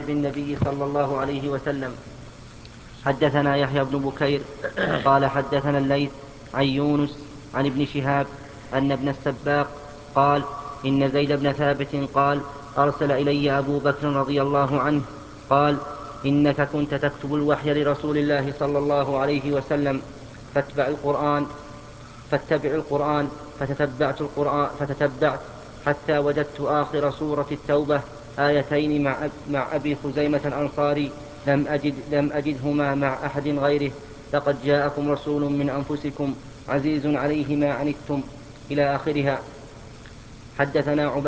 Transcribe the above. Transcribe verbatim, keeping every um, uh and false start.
النبي صلى الله عليه وسلم. حدثنا يحيى بن بكير قال حدثنا الليث عن يونس عن ابن شهاب أن ابن السباق قال إن زيد بن ثابت قال أرسل إلي أبو بكر رضي الله عنه قال إنك كنت تكتب الوحي لرسول الله صلى الله عليه وسلم فاتبع القرآن فاتبع القرآن فتتبعت القرآن فتتبعت حتى وجدت آخر سورة التوبة آيتين مع, أب مع أبي خزيمة الأنصاري لم, أجد لم أجدهما مع أحد غيره لقد جاءكم رسول من أنفسكم عزيز عليه ما عنتم إلى آخرها. حدثنا